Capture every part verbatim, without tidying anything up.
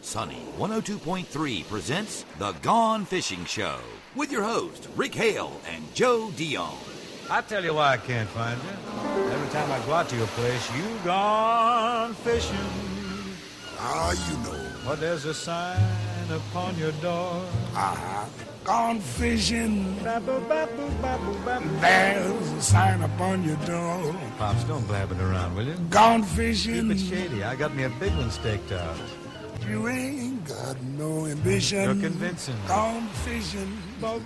Sunny one oh two point three presents The Gone Fishing Show with your host, Rick Hale and Joe Dion. I tell you why I can't find you. Every time I go out to your place, you gone fishing. Ah, you know. Well, there's a sign upon your door. Uh-huh. Gone fishing. Babble, babble, babble, babble. There's a sign upon your door. Pops, don't blab it around, will you? Gone fishing. Keep it shady. I got me a big one staked out. You ain't got no ambition. You're convincing me. Gone fishing.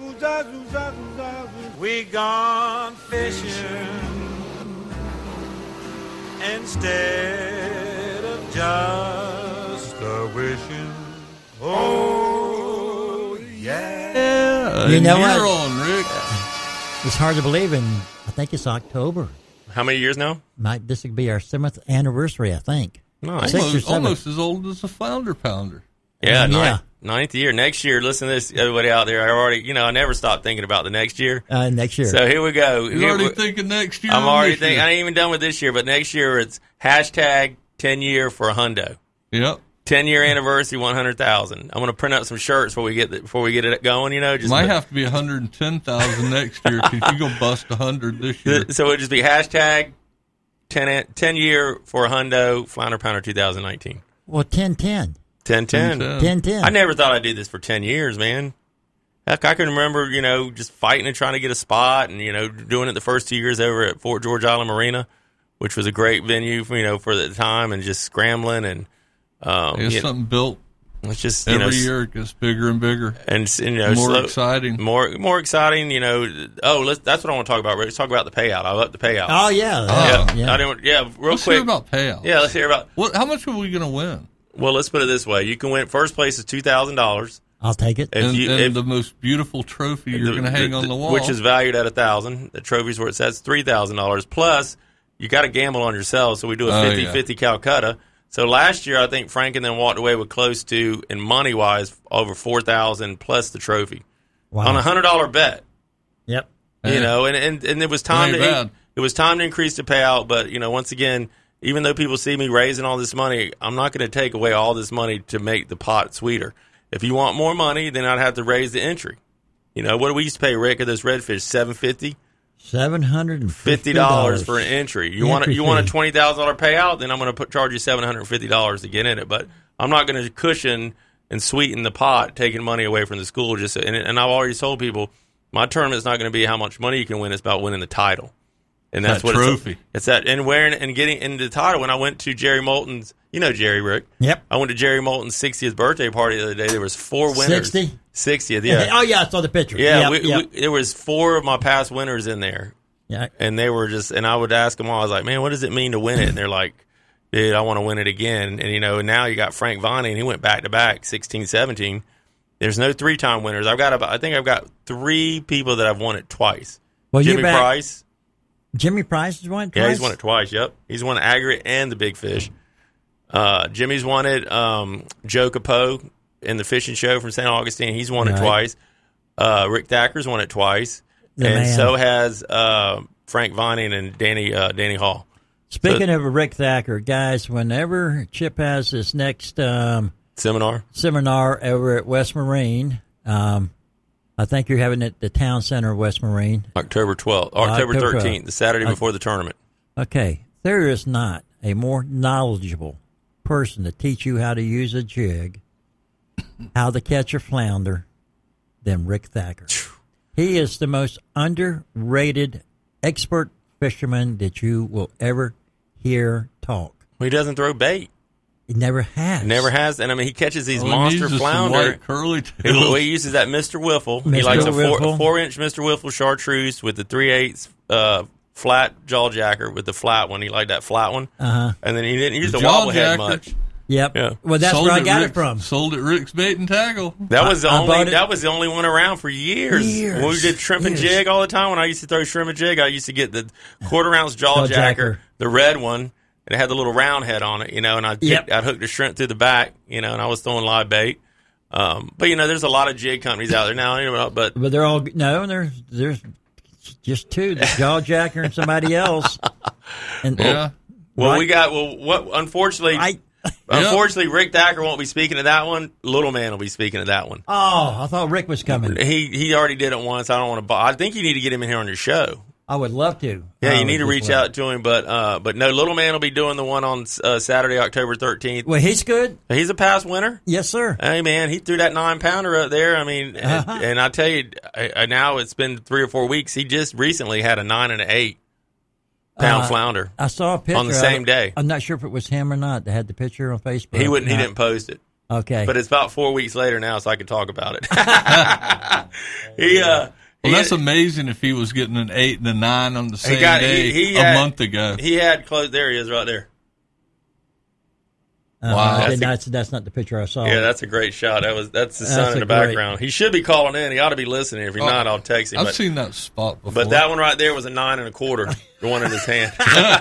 We gone fishing instead of just a wishing. Oh, yeah. Yeah, You know you're what? on, Rick. It's hard to believe, and I think it's October. How many years now? Might this would be our seventh anniversary? I think. Nice. Six or Almost, seven. almost as old as a flounder pounder. Yeah, Yeah. ninth, ninth year. Next year, listen to this, everybody out there. I already, you know, I never stopped thinking about the next year. Uh, next year. So here we go. You're Here already we- thinking next year. I'm on already this thinking, year. I ain't even done with this year, but next year it's hashtag ten year for a hundo. Yep. ten year anniversary, one hundred thousand. I'm going to print out some shirts before we get the, before we get it going, you know. Just Might have to be one hundred ten thousand next year because you go bust one hundred this year. So it'll just be hashtag ten, ten year for a hundo, Flounder Pounder twenty nineteen. well, ten ten. ten ten. ten. ten ten. I never thought I'd do this for ten years, man. Heck, I can remember, you know, just fighting and trying to get a spot and, you know, doing it the first two years over at Fort George Island Marina, which was a great venue, for, you know, for the time, and just scrambling. And um, It's you know, something built it's just, you every know, year. It gets bigger and bigger. and, you know, More slow- exciting. More more exciting, you know. Oh, let's, that's what I want to talk about. Let's talk about the payout. I love the payout. Oh yeah. yeah. Oh. yeah. I didn't, yeah, real Let's quick. hear about payouts. yeah, let's hear about. What? How much are we going to win? Well, let's put it this way. You can win. First place is two thousand dollars. I'll take it. If And, you, and if, the most beautiful trophy you're the- going to hang on the wall. which is valued at a thousand. The trophy's where it says three thousand dollars. Plus, you got to gamble on yourself. So we do a Oh, fifty-fifty yeah. Calcutta. So last year, I think Franken then walked away with close to, in money wise, over four thousand plus the trophy Wow. on a hundred dollar bet. Yep. You Hey. know, and, and and it was time Ain't to bad. it was time to increase the payout. But you know, once again, even though people see me raising all this money, I'm not going to take away all this money to make the pot sweeter. If you want more money, then I'd have to raise the entry. You know, what do we used to pay Rick at those redfish? Seven fifty, Seven hundred and fifty dollars for an entry. You want a, Entry you want a fee. twenty thousand dollar payout? Then I'm going to put charge you seven hundred fifty dollars to get in it. But I'm not going to cushion and sweeten the pot, taking money away from the school. Just and, and I've already told people my tournament's not going to be how much money you can win. It's about winning the title. And that's That what trophy. It's, it's that and wearing and getting into the title. When I went to Jerry Moulton's, you know Jerry Rick. Yep. I went to Jerry Moulton's sixtieth birthday party the other day. There was four winners. sixty? sixtieth, yeah. Oh yeah, I saw the picture. Yeah, Yep, we, yep. we, there was four of my past winners in there, yeah. and they were just. And I would ask them all. I was like, "Man, what does it mean to win it?" And they're like, "Dude, I want to win it again." And you know, now you got Frank Vonnie, and he went back to back, sixteen, seventeen. There's no three time winners. I've got about. I think I've got three people that have won it twice. Well, Jimmy you're back. Price. Jimmy Price has won it twice? Yeah, he's won it twice. Yep, he's won the aggregate and the big fish. Uh, Jimmy's won it. Um, Joe Capo in the fishing show from Saint Augustine, he's won it Right. twice. Uh, Rick Thacker's won it twice, The and man. so has uh, Frank Vining and Danny uh, Danny Hall. Speaking So- of Rick Thacker, guys, whenever Chip has his next um, Seminar. seminar over at West Marine, um, I think you're having it at the town center of West Marine. October twelfth, October October thirteenth, twelfth. the Saturday Uh, before the tournament. Okay, there is not a more knowledgeable person to teach you how to use a jig, how to catch a flounder, than Rick Thacker. He is the most underrated expert fisherman that you will ever hear talk. Well, he doesn't throw bait. He never has. Never has, and I mean he catches these All he monster needs is some flounder. white curly He, tails. well, he uses that Mister Wiffle. He Mister likes a four, Wiffle. a four inch Mister Wiffle chartreuse with the three eighths uh, flat jaw jacker with the flat one. He liked that flat one. Uh-huh. And then he didn't use the, The jaw wobblehead jacker. much. Yep. Yeah. Well, that's Sold where I at got Rick's- it from. Sold at Rick's Bait and Tackle. That was the I- I only bought it- that was the only one around for years. Years. When we did shrimp and Years. jig all the time, when I used to throw shrimp and jig, I used to get the quarter ounce jaw Jaw jacker, jacker. the red one, and it had the little round head on it, you know, and I'd, Yep. pick, I'd hook the shrimp through the back, you know, and I was throwing live bait. Um, but, you know, there's a lot of jig companies out there now, you know, but But they're all no. There's there's just two: the jaw jacker and somebody else. And Yeah. well, right- we got, well, what, unfortunately, I Unfortunately, Rick Thacker won't be speaking to that one. Little Man will be speaking to that one. Oh, I thought Rick was coming. He he already did it once. I don't want to. I think you need to get him in here on your show. I would love to. Yeah, I you need to would reach just love out to him, but uh, but no, Little Man will be doing the one on uh, Saturday, October thirteenth. Well, he's good. He's a past winner. Yes, sir. Hey, man, he threw that nine pounder up there. I mean, Uh-huh. and, and I tell you, I, I, now it's been three or four weeks. He just recently had a nine and an eight pound Uh, flounder. I saw a picture on the of same it. day. I'm not sure if it was him or not. They had the picture on Facebook. He wouldn't. He No. didn't post it. Okay. But it's about four weeks later now, so I can talk about it. he, uh, Well, he that's had, amazing if he was getting an eight and a nine on the same he got, day he, he a had, month ago. He had close. There he is, right there. Uh, Wow. okay, That's a- that's, that's not the picture I saw. Yeah, that's a great shot. That was that's the That's sun in a the great- background. He should be calling in. He ought to be listening. If he's Oh, not, I'll text him. I've But, seen that spot before. but that one right there was a nine and a quarter. The one in his hand.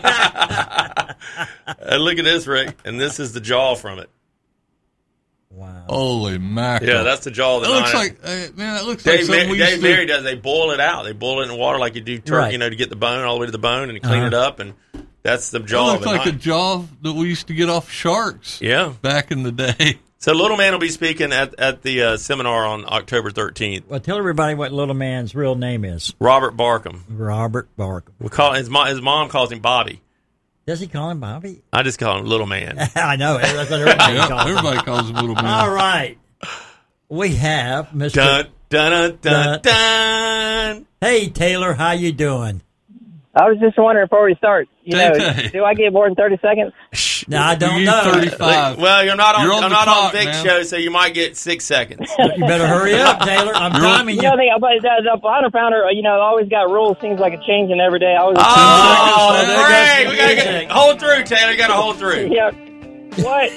And look at this, Rick. And this is the jaw from it. Wow. Holy mackerel! Yeah, that's the jaw of the That looks nine. like uh, man. That looks like Dave, something Mar- we used Dave to. Mary does. They boil it out. They boil it in water like you do turkey, Right. you know, to get the bone all the way to the bone and clean Uh-huh. it up. And that's the That jaw looks of a like a nine. jaw that we used to get off sharks. Yeah. back in the day. So Little Man will be speaking at, at the uh, seminar on October thirteenth. Well, tell everybody what little man's real name is. Robert Barkham. Robert Barkham. We call his mom. His mom calls him Bobby. Does he call him Bobby? I just call him Little Man. I know. That's what everybody Yeah, calls him. everybody calls him little man. All right. We have Mister Dun dun dun dun Dun. dun. Hey, Taylor, how you doing? I was just wondering before we start, you know, Tay-Tay. do I get more than thirty seconds? No, I don't You know. thirty-five. Well, you're not on. You're on I'm the not clock, on Vic's man. show, so you might get six seconds. You better hurry up, Taylor. I'm You're on- timing You you. know, the, but the, the hundred pounder, you know, always got rules. Seems like it's changing every day. I always. Oh, seconds. There Frank, goes we gotta the get music. hold through, Taylor. You gotta hold through. Yeah. What?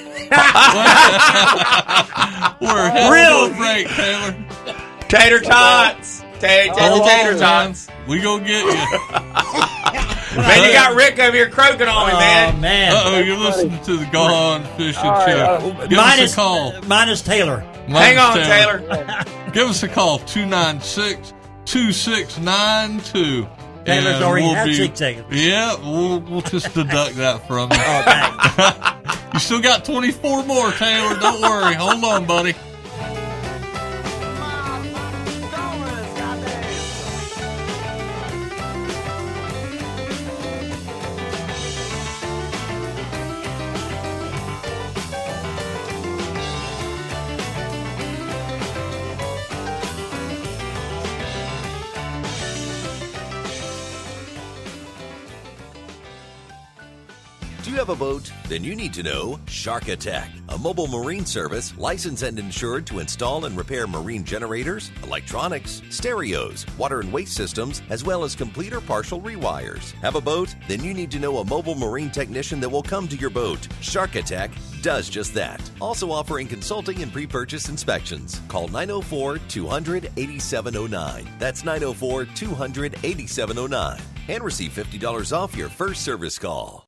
We're Real- real Frank Taylor. Tater tots. Tay, tay, Oh, tater man. tots. We gonna get you. Man, you got Rick over here croaking on me, Oh, man. man. Uh oh, you're listening to the Gone Fishing All right, Show. uh, Give minus, us a call. minus Taylor. Hang Minus on, Taylor. Give us a call, two nine six, two six nine two. Taylor's And already we'll had be- six seconds. Yeah, we'll, we'll just deduct that from you. Oh, thanks. You still got twenty-four more, Taylor. Don't worry. Hold on, buddy. Do you have a boat? Then you need to know Shark Attack, a mobile marine service licensed and insured to install and repair marine generators, electronics, stereos, water and waste systems, as well as complete or partial rewires. Have a boat? Then you need to know a mobile marine technician that will come to your boat. Shark Attack does just that. Also offering consulting and pre-purchase inspections. Call nine oh four, two hundred, eighty-seven oh nine. That's nine oh four, two hundred, eighty-seven oh nine. And receive fifty dollars off your first service call.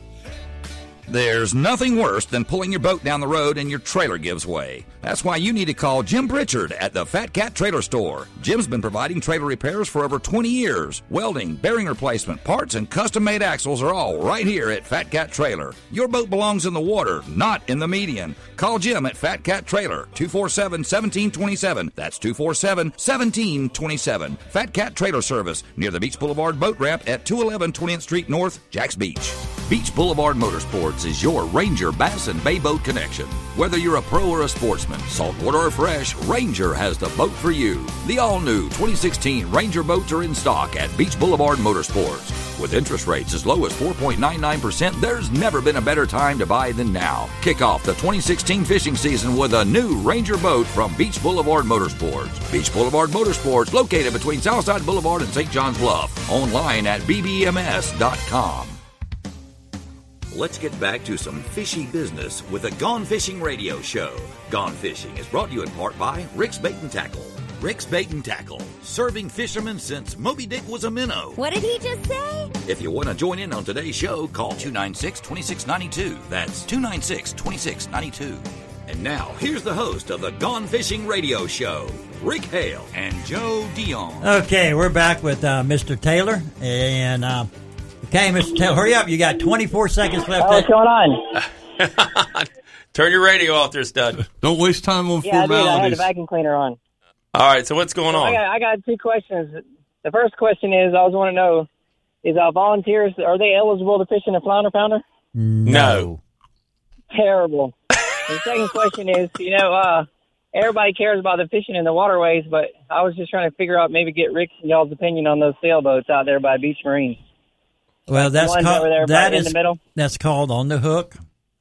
There's nothing worse than pulling your boat down the road and your trailer gives way. That's why you need to call Jim Pritchard at the Fat Cat Trailer Store. Jim's been providing trailer repairs for over twenty years. Welding, bearing replacement, parts, and custom-made axles are all right here at Fat Cat Trailer. Your boat belongs in the water, not in the median. Call Jim at Fat Cat Trailer, two four seven, one seven two seven. That's two four seven, one seven two seven. Fat Cat Trailer Service, near the Beach Boulevard Boat Ramp at two eleven twentieth Street North, Jacks Beach. Beach Boulevard Motorsports is your Ranger Bass and Bay Boat connection. Whether you're a pro or a sportsman, saltwater or fresh, Ranger has the boat for you. The all-new twenty sixteen Ranger boats are in stock at Beach Boulevard Motorsports. With interest rates as low as four point nine nine percent, there's never been a better time to buy than now. Kick off the twenty sixteen fishing season with a new Ranger boat from Beach Boulevard Motorsports. Beach Boulevard Motorsports, located between Southside Boulevard and Saint John's Bluff. Online at b b m s dot com. Let's get back to some fishy business with the Gone Fishing Radio Show. Gone Fishing is brought to you in part by Rick's Bait and Tackle. Rick's Bait and Tackle, serving fishermen since Moby Dick was a minnow. What did he just say? If you want to join in on today's show, call two nine six, two six nine two. That's two nine six, two six nine two. And now, here's the host of the Gone Fishing Radio Show, Rick Hale and Joe Dion. Okay, we're back with uh, Mister Taylor. And, uh, okay, Mister Taylor, hurry up. You got twenty-four seconds left. Oh, what's going on? Turn your radio off there, stud. Don't waste time on Yeah, I did. I had the formalities. vacuum cleaner on. All right, so what's going So I on? got, I got two questions. The first question is, I was want to know, is our volunteers, are they eligible to fish in a flounder pounder? No. Terrible. The second question is, you know, uh, everybody cares about the fishing in the waterways, but I was just trying to figure out, maybe get Rick's and y'all's opinion on those sailboats out there by Beach Marine. Well, that's ones called over there that right in is the middle? that's called on the hook.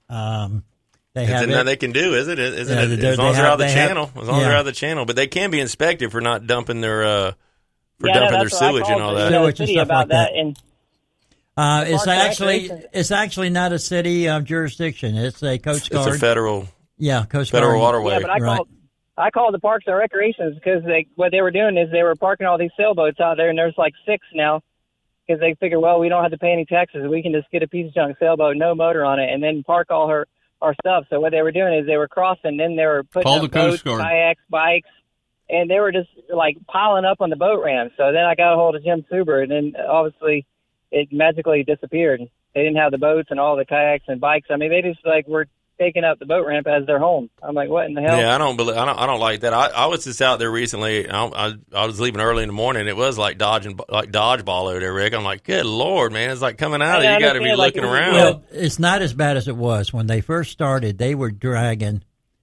Um, they It's have nothing it. they can do, isn't it? Isn't Yeah, it? they're- As long they as they're have- out of the they have- channel. As long as yeah. they're out of the channel. But they can be inspected for not dumping their, uh, for Yeah, no, dumping their that's what I sewage and called all the, that. uh, Sewage and city stuff about like that. And Uh, it's Parks and actually Recreation. it's actually not a city uh, jurisdiction. It's a Coast Guard. It's a federal, yeah, Coast federal Guard. waterway. yeah, but I Right. called, I called the Parks and Recreations because they, what they were doing is they were parking all these sailboats out there, and there's like six now. Because they figure, well, we don't have to pay any taxes. We can just get a piece of junk sailboat, no motor on it, and then park all her our stuff. So what they were doing is they were crossing, then they were putting Call up the Coast boats, Guard. kayaks, bikes, and they were just like piling up on the boat ramp. So then I got a hold of Jim Suber, and then obviously it magically disappeared. They didn't have the boats and all the kayaks and bikes. I mean, they just like were taking up the boat ramp as their home. I'm like, what in the hell? Yeah, I don't believe. I don't. I don't like that. I, I was just out there recently. I, I I was leaving early in the morning. It was like dodging, like dodgeball over there, Rick. I'm like, good Lord, man! It's like coming out. I of You got to be understand, like, looking it was- around. Well, it's not as bad as it was when they first started. They were dragging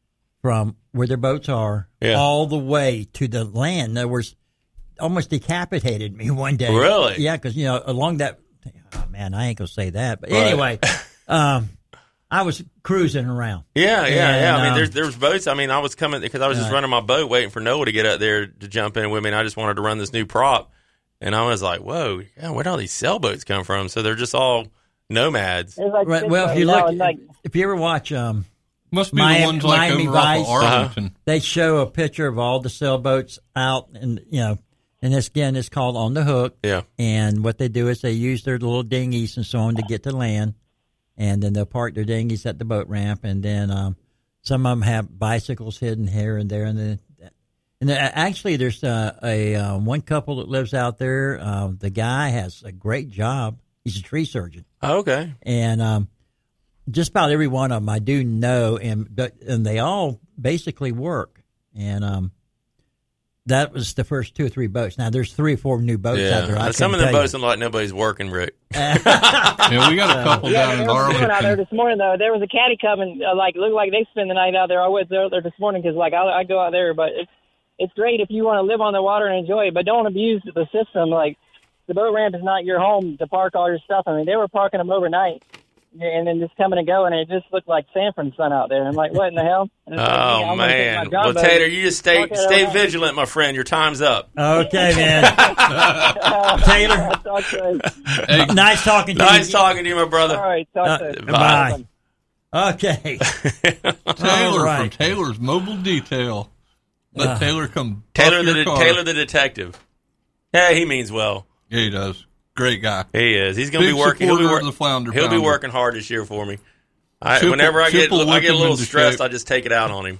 from where their boats are Yeah. all the way to the land. There was almost decapitated me one day. Really? Yeah, because you know along that. Oh man, I ain't gonna say that. But Right. anyway, um, I was cruising around. Yeah, yeah, And, yeah. I mean, um, there's there's boats. I mean, I was coming because I was just Right. running my boat, waiting for Noah to get up there to jump in with me. And I just wanted to run this new prop, and I was like, "Whoa, yeah, where do all these sailboats come from?" So they're just all nomads. It's like Right, six well, if right you now, look, and, like, if you ever watch, um, Must be Miami- the ones like Miami over off Vice. of Arlington. they show a picture of all the sailboats out, and you know, and this again is called on the hook. Yeah. And what they do is they use their little dinghies and so on to get to land, and then they'll park their dinghies at the boat ramp, and then um, some of them have bicycles hidden here and there, and then and then, actually there's uh, a uh, one couple that lives out there. Uh, the guy has a great job. He's a tree surgeon, Oh, okay. and um, just about every one of them I do know, and but and they all basically work, and um. That was the first two or three boats. Now there's three or four new boats out there. I Yeah. Some of couldn't them tell boats look like nobody's working, Rick. Yeah, we got a couple yeah, down in there was one out there Arlington. this morning though. There was a caddy coming, uh, like looked like they spend the night out there. I was there, there this morning because like I, I go out there, but it's it's great if you want to live on the water and enjoy it, but don't abuse the system. Like the boat ramp is not your home to park all your stuff. I mean, they were parking them overnight and then just coming and going, and it just looked like Sanford sun out there. I'm like, what in the hell? And it's like, yeah, Oh I'm gonna take my man. job Well, boat Tater, and you just stay park it stay around. vigilant, my friend. Your time's up. Okay, man. Taylor, Talk to you. Hey, nice talking to Nice you. talking to you, my brother. All right, talk Uh, to you. bye. Okay. Taylor All right. from Taylor's Mobile Detail. Let Uh, Taylor come. Taylor buff the your de- car. Taylor the detective. Yeah, he means well. Yeah, he does. Great guy. He is. He's going to Big be working. He'll be, supporter wor- of the flounder he'll be pounder. working hard this year for me. I, Triple- whenever I get triple I get a whip him little into stressed, shape. I just take it out on him.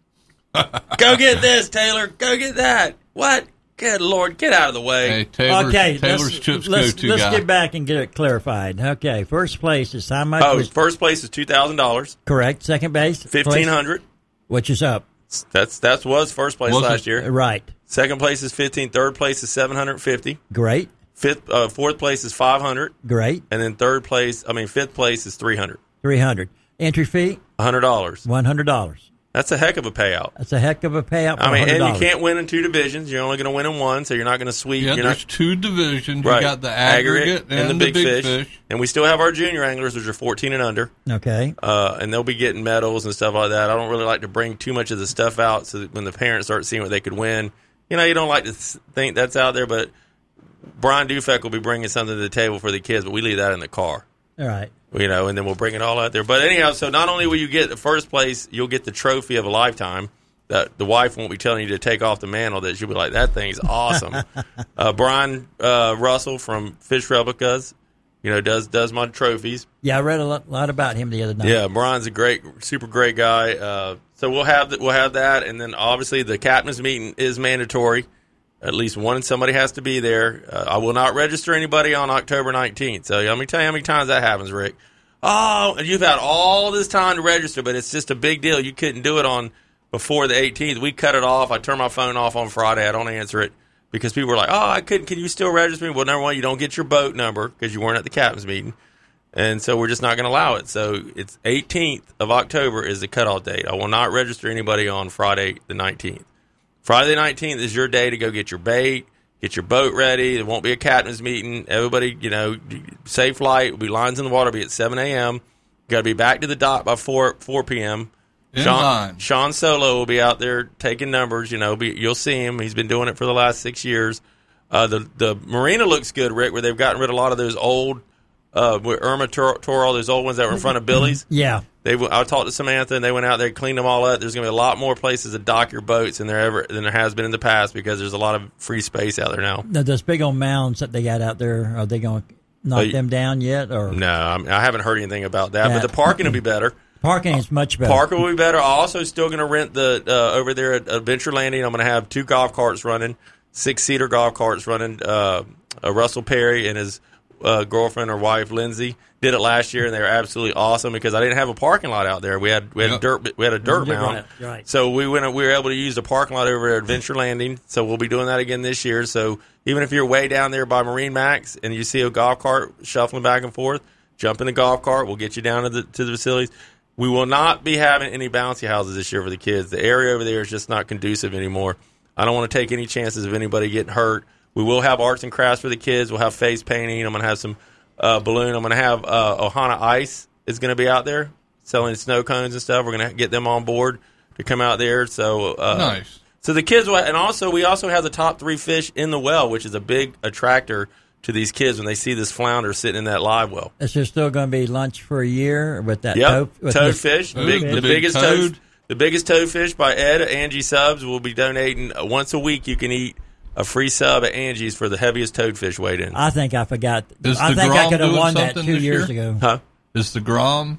Go get this, Taylor. Go get that. What? Good Lord, get out of the way. Hey, Taylor's, Okay, Taylor's let's, chips let's, go-to let's guy. get back and get it clarified. Okay, first place is how much oh, was first place is two thousand dollars. correct. Second base, Fifteen hundred. which is up. That's that's was first place Was it? last year. Right. Second place is fifteen. Third place is seven hundred fifty. Great. Fifth, uh, fourth place is five hundred, Great. and then third place, I mean fifth place is three hundred. three hundred. Entry fee, A hundred dollars. one hundred dollars. That's a heck of a payout. That's a heck of a payout for I mean, one hundred and dollars. you can't win in two divisions. You're only going to win in one, so you're not going to sweep. Yeah, you're there's not, two divisions. right. You got the aggregate, and, the big, fish. And we still have our junior anglers, which are fourteen and under. Okay. Uh, and they'll be getting medals and stuff like that. I don't really like to bring too much of the stuff out so that when the parents start seeing what they could win, you know, you don't like to th- think that's out there, but Brian Dufek will be bringing something to the table for the kids, but we leave that in the car. All right. You know, and then we'll bring it all out there. But anyhow, so not only will you get the first place, you'll get the trophy of a lifetime. That the wife won't be telling you to take off the mantle. That she'll be like, that thing's awesome. uh, Brian uh, Russell from Fish Replicas, you know, does does my trophies. Yeah, I read a lot, lot about him the other night. Yeah, Brian's a great, super great guy. Uh, so we'll have that. We'll have that, and then obviously the captain's meeting is mandatory. At least one somebody has to be there. Uh, I will not register anybody on October nineteenth. So let me tell you how many times that happens, Rick. oh, you've had all this time to register, but it's just a big deal. You couldn't do it on before the eighteenth. We cut it off. I turned my phone off on Friday. I don't answer it because people were like, oh, I couldn't. Can you still register me? Well, number one, you don't get your boat number because you weren't at the captain's meeting. And so we're just not going to allow it. So it's eighteenth of October is the cutoff date. I will not register anybody on Friday the nineteenth. Friday the nineteenth is your day to go get your bait, get your boat ready. There won't be a captain's meeting. Everybody, you know, safe flight. Will be lines in the water. Be at seven a.m. Got to be back to the dock by four p.m. Sean, Sean Solo will be out there taking numbers. You know, be, you'll see him. He's been doing it for the last six years. Uh, the the marina looks good, Rick, where they've gotten rid of a lot of those old uh, with Irma Tor, Tor, all those old ones that were in front of Billy's. Yeah. They, I talked to Samantha, and they went out there, cleaned them all up. There's going to be a lot more places to dock your boats than there ever than there has been in the past because there's a lot of free space out there now. Now, those big old mounds that they got out there, are they going to knock uh, them down yet? Or no, I'm, I haven't heard anything about that. that but the parking will be better. Parking is much better. Parking will be better. I'm also still going to rent the uh, over there at Adventure Landing. I'm going to have two golf carts running, six seater golf carts running. Uh, uh, Russell Perry and his uh, girlfriend or wife Lindsay did it last year, and they were absolutely awesome because I didn't have a parking lot out there. We had we had yep. a dirt we had a dirt You're mound, right, right. So we went we were able to use the parking lot over at Adventure Landing. So we'll be doing that again this year. So even if you're way down there by Marine Max and you see a golf cart shuffling back and forth, jump in the golf cart. We'll get you down to the to the facilities. We will not be having any bouncy houses this year for the kids. The area over there is just not conducive anymore. I don't want to take any chances of anybody getting hurt. We will have arts and crafts for the kids. We'll have face painting. I'm going to have some uh, balloon. I'm going to have uh, Ohana Ice is going to be out there selling snow cones and stuff. We're going to get them on board to come out there. So uh, nice. So the kids will, and also we also have the top three fish in the well, which is a big attractor to these kids when they see this flounder sitting in that live well. Is there still going to be lunch for a year with that yep. toad, with toadfish? Ooh, Big, the the big biggest toad. toad, the biggest toadfish by Ed at Angie Subs. Will be donating uh, once a week. You can eat a free sub at Angie's for the heaviest toadfish weighed in. I think I forgot. Is I the think I Grom could have doing won that something two this years year? ago. Huh? Is the Grom?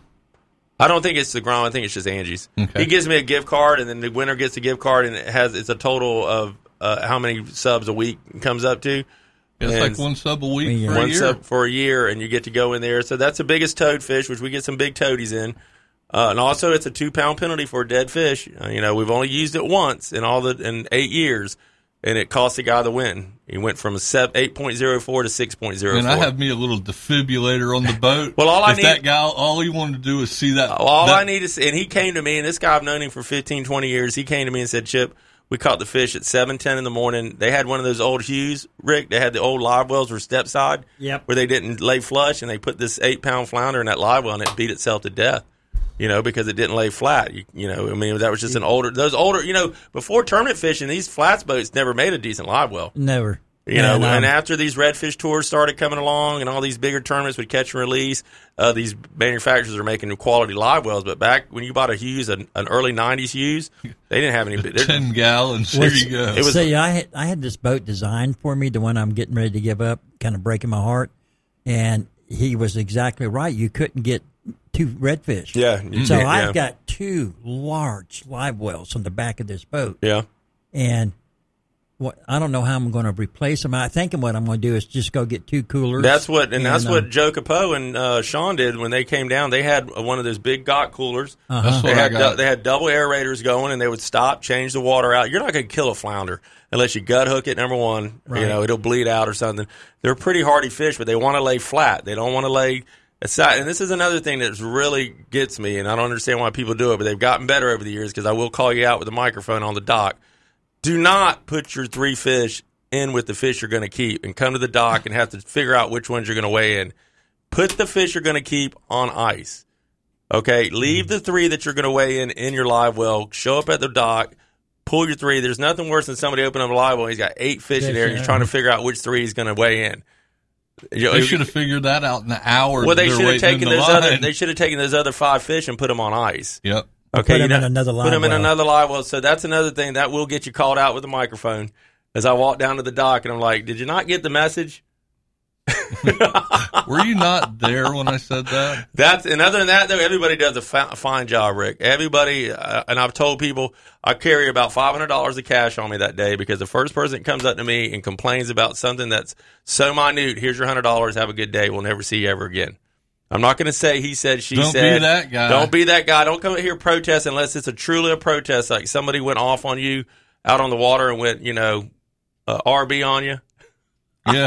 I don't think it's the Grom. I think it's just Angie's. Okay. He gives me a gift card, and then the winner gets a gift card, and it has it's a total of uh, how many subs a week it comes up to. It's and like one sub a week for one a year. sub for a year, and you get to go in there. So that's the biggest toadfish, which we get some big toadies in. Uh, and also, it's a two-pound penalty for a dead fish. Uh, you know, we've only used it once in all the in eight years, and it cost the guy the win. He went from a eight point oh four to six point oh four. And I have me a little defibrillator on the boat. Well, all I if need, that guy, all he wanted to do is see that. All that, I need is, and he came to me, and this guy I've known him for fifteen, twenty years. He came to me and said, "Chip, we caught the fish at seven ten in the morning. They had one of those old Hughes, Rick. They had the old live wells were step side, yep. where they didn't lay flush, and they put this eight pound flounder in that live well, and it beat itself to death. You know, because it didn't lay flat. You, you know, I mean, that was just an older, those older, you know, before tournament fishing, these flats boats never made a decent live well. Never. You know, and, um, and after these redfish tours started coming along and all these bigger tournaments with catch and release, uh, these manufacturers are making quality live wells. But back when you bought a Hughes, an, an early nineties Hughes, they didn't have any. ten gallons, there Which, you go. It was, see, I had, I had this boat designed for me, the one I'm getting ready to give up, kind of breaking my heart. And he was exactly right. You couldn't get two redfish. Yeah. So yeah. I've got two large live wells on the back of this boat. Yeah. And what I don't know how I'm going to replace them. I think what I'm going to do is just go get two coolers. That's what, and, and that's uh, what Joe Capot and uh, Sean did when they came down. They had one of those big got coolers. Uh-huh. That's what They I had got. du- they had double aerators going, and they would stop, change the water out. You're not going to kill a flounder unless you gut hook it. Number one, Right. you know it'll bleed out or something. They're pretty hardy fish, but they want to lay flat. They don't want to lay aside. And this is another thing that really gets me, and I don't understand why people do it, but they've gotten better over the years because I will call you out with a microphone on the dock. Do not put your three fish in with the fish you're going to keep and come to the dock and have to figure out which ones you're going to weigh in. Put the fish you're going to keep on ice. Okay? Leave the three that you're going to weigh in in your live well. Show up at the dock. Pull your three. There's nothing worse than somebody opening up a live well and he's got eight fish in there and he's trying to figure out which three he's going to weigh in. You know, They should have figured that out in the hour. Well, that they they're should have waiting in taken the those line. other. They should have taken those other five fish and put them on ice. Yep. Okay, put you them in know, another live Put them in well. another live well. So that's another thing that will get you called out with a microphone. As I walk down to the dock and I'm like, "Did you not get the message?" Were you not there when I said that? That's and other than that, though, everybody does a fa- fine job, Rick. Everybody, uh, and I've told people I carry about five hundred dollars of cash on me that day because the first person that comes up to me and complains about something that's so minute, here's your hundred dollars. Have a good day. We'll never see you ever again. I'm not going to say he said, she Don't said. be that guy. Don't be that guy. Don't come here protest unless it's a truly a protest, like somebody went off on you out on the water and went, you know, uh, R B on you. Yeah.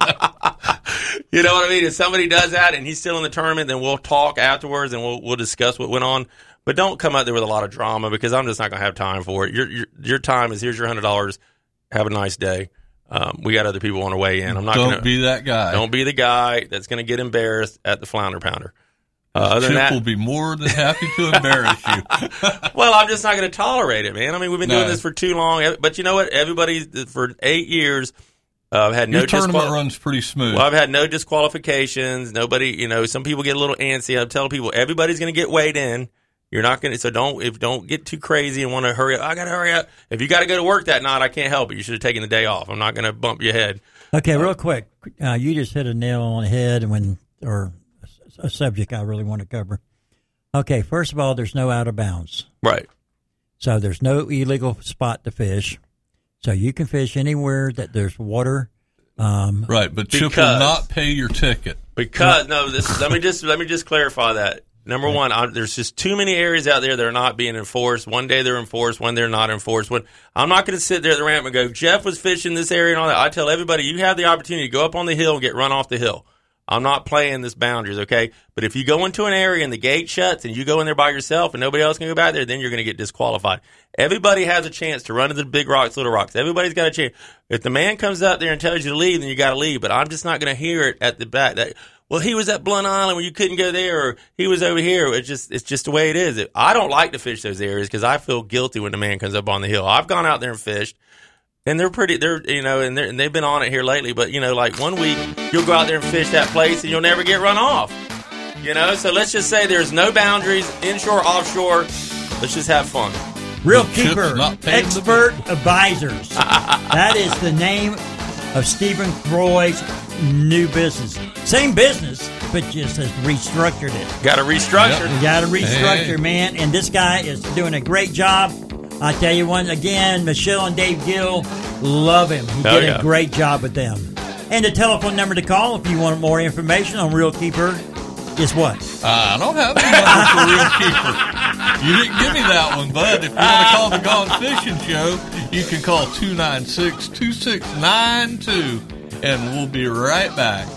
You know what I mean? If somebody does that and he's still in the tournament, then we'll talk afterwards and we'll we'll discuss what went on. But don't come out there with a lot of drama, because I'm just not going to have time for it. Your your, your time is, here's your one hundred dollars. Have a nice day. Um, we got other people on the way in. I'm not Don't gonna, be that guy. Don't be the guy that's going to get embarrassed at the Flounder Pounder. Uh, other Chip than that, will be more than happy to embarrass you. Well, I'm just not going to tolerate it, man. I mean, we've been No. doing this for too long. But you know what? Everybody, for eight years, uh, had no Your tournament disqual- runs pretty smooth. Well, I've had no disqualifications. Nobody, you know, some people get a little antsy. I'm telling people, everybody's going to get weighed in. You're not going to, so don't, if don't get too crazy and want to hurry up. I got to hurry up. If you got to go to work that night, I can't help it. You should have taken the day off. I'm not going to bump your head. Okay, real quick. Uh, you just hit a nail on the head when, or a subject I really want to cover. Okay, first of all, there's no out of bounds. Right. So there's no illegal spot to fish. So you can fish anywhere that there's water. Um, right, but Chip will Because- not pay your ticket. Because no, this, let me just let me just clarify that. Number one, I, there's just too many areas out there that are not being enforced. One day they're enforced, one they're not enforced. When I'm not going to sit there at the ramp and go, Jeff was fishing this area and all that. I tell everybody, you have the opportunity to go up on the hill and get run off the hill. I'm not playing this boundaries, okay? But if you go into an area and the gate shuts and you go in there by yourself and nobody else can go back there, then you're going to get disqualified. Everybody has a chance to run into the big rocks, little rocks. Everybody's got a chance. If the man comes up there and tells you to leave, then you got to leave. But I'm just not going to hear it at the back. That, well, he was at Blunt Island where you couldn't go there, or he was over here. It's just it's just the way it is. I don't like to fish those areas because I feel guilty when the man comes up on the hill. I've gone out there and fished. And they're pretty, they're, you know, and, they're, and they've been on it here lately. But, you know, like one week, you'll go out there and fish that place and you'll never get run off. You know, so let's just say there's no boundaries, inshore, offshore. Let's just have fun. Real The Chip's Keeper, not paying the Expert Advisors. That is the name of Stephen Croy's new business. Same business, but just has restructured it. Got to restructure. You got to restructure, Hey. man. And this guy is doing a great job. I tell you one again, Michelle and Dave Gill, love him. He Oh, did yeah. a great job with them. And the telephone number to call if you want more information on Real Keeper is what? Uh, I don't have any number for Real Keeper. You didn't give me that one, bud. If you want to call the Gone Fishing Show, you can call two nine six, two six nine two, and we'll be right back.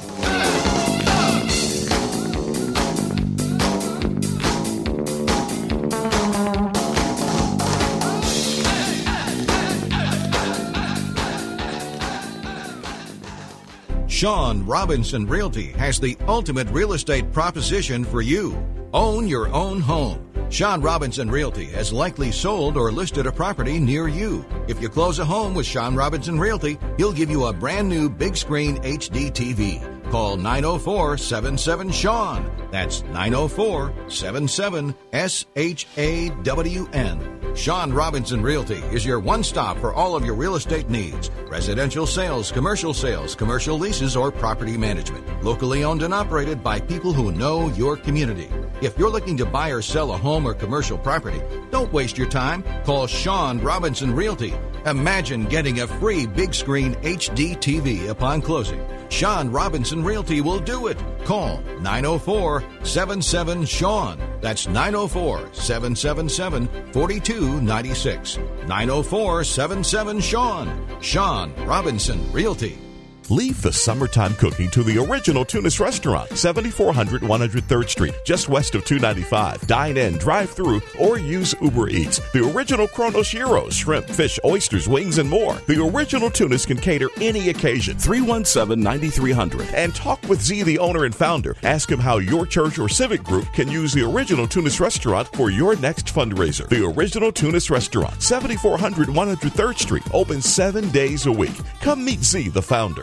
Sean Robinson Realty has the ultimate real estate proposition for you. Own your own home. Sean Robinson Realty has likely sold or listed a property near you. If you close a home with Sean Robinson Realty, he'll give you a brand new big screen H D T V. Call nine oh four, seven seven, Sean. That's nine oh four, seven seven, S H A W N. Sean Robinson Realty is your one-stop for all of your real estate needs. Residential sales, commercial sales, commercial leases, or property management. Locally owned and operated by people who know your community. If you're looking to buy or sell a home or commercial property, don't waste your time. Call Sean Robinson Realty. Imagine getting a free big screen H D T V upon closing. Sean Robinson Realty will do it. Call nine oh four, seven seven, Sean. That's nine oh four, seven seven seven, four two nine six. nine oh four, seven seven, Sean. Sean Robinson Realty. Leave the summertime cooking to the original Tunis Restaurant, seventy-four hundred one hundred third Street, just west of two ninety-five. Dine in, drive through, or use Uber Eats. The original Kronos Gyros, shrimp, fish, oysters, wings, and more. The original Tunis can cater any occasion. three one seven, nine three zero zero. And talk with Z, the owner and founder. Ask him how your church or civic group can use the original Tunis Restaurant for your next fundraiser. The original Tunis Restaurant, seventy-four hundred one hundred third Street, open seven days a week. Come meet Z, the founder.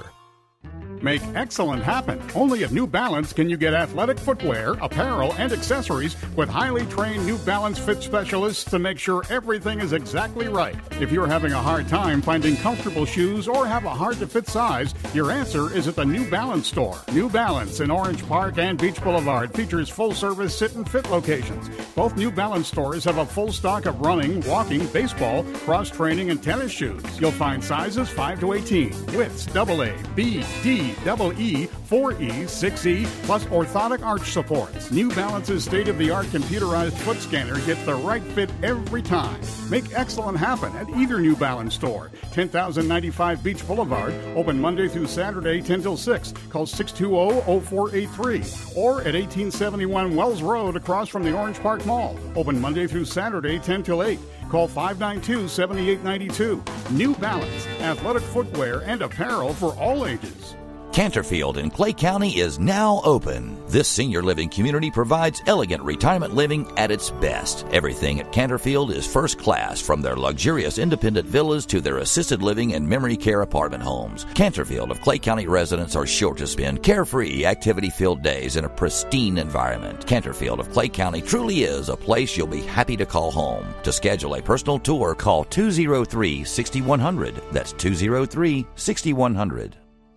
Make excellent happen. Only at New Balance can you get athletic footwear, apparel, and accessories with highly trained New Balance fit specialists to make sure everything is exactly right. If you're having a hard time finding comfortable shoes or have a hard-to-fit size, your answer is at the New Balance store. New Balance in Orange Park and Beach Boulevard features full-service sit and fit locations. Both New Balance stores have a full stock of running, walking, baseball, cross-training, and tennis shoes. You'll find sizes five to eighteen, widths double A, B, D, E, double E, four E, six E, plus orthotic arch supports. New Balance's state-of-the-art computerized foot scanner gets the right fit every time. Make excellent happen at either New Balance store. ten thousand ninety-five Beach Boulevard, open Monday through Saturday, ten till six. Call six two zero, zero four eight three. Or at eighteen seventy-one Wells Road across from the Orange Park Mall, open Monday through Saturday, ten till eight. Call five nine two, seven eight nine two. New Balance, athletic footwear and apparel for all ages. Canterfield in Clay County is now open. This senior living community provides elegant retirement living at its best. Everything at Canterfield is first class, from their luxurious independent villas to their assisted living and memory care apartment homes. Canterfield of Clay County residents are sure to spend carefree, activity-filled days in a pristine environment. Canterfield of Clay County truly is a place you'll be happy to call home. To schedule a personal tour, call two oh three, six one zero zero. That's two oh three, six one zero zero.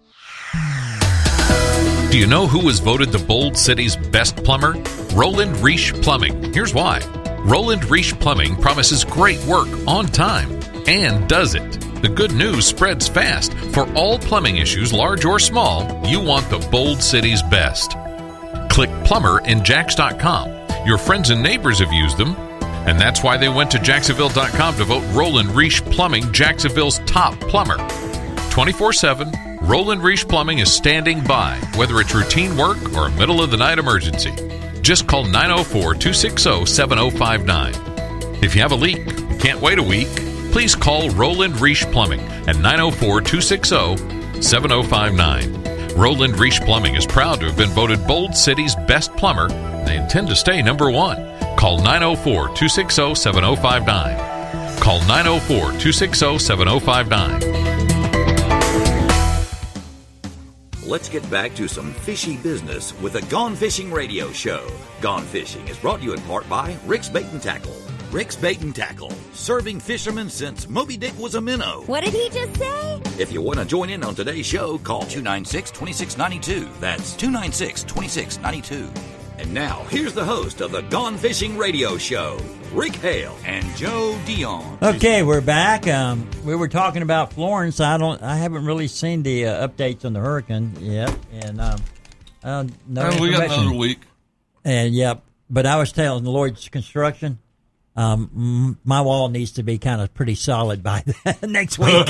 Do you know who was voted the Bold City's best plumber? Roland Reich Plumbing. Here's why. Roland Reich Plumbing promises great work on time and does it. The good news spreads fast. For all plumbing issues, large or small, you want the Bold City's best. Click plumber in jax dot com. Your friends and neighbors have used them, and that's why they went to jacksonville dot com to vote Roland Reich Plumbing Jacksonville's top plumber. twenty-four seven, Roland Reich Plumbing is standing by, whether it's routine work or a middle-of-the-night emergency. Just call nine oh four, two six oh, seven oh five nine. If you have a leak, can't wait a week, please call Roland Reich Plumbing at nine oh four, two six oh, seven oh five nine. Roland Reich Plumbing is proud to have been voted Bold City's best plumber. They intend to stay number one. Call nine oh four, two six oh, seven oh five nine. Call nine oh four, two six oh, seven oh five nine. Let's get back to some fishy business with the Gone Fishing Radio Show. Gone Fishing is brought to you in part by Rick's Bait and Tackle. Rick's Bait and Tackle, serving fishermen since Moby Dick was a minnow. What did he just say? If you want to join in on today's show, call two nine six, two six nine two. That's two nine six, two six nine two. And now, here's the host of the Gone Fishing Radio Show, Rick Hale and Joe Dion. Okay, we're back. Um, we were talking about Florence. I don't. I haven't really seen the uh, updates on the hurricane yet, and um, uh, no oh, we got another week. And yep, but I was telling Lloyd's Construction, um, m- my wall needs to be kind of pretty solid by next week.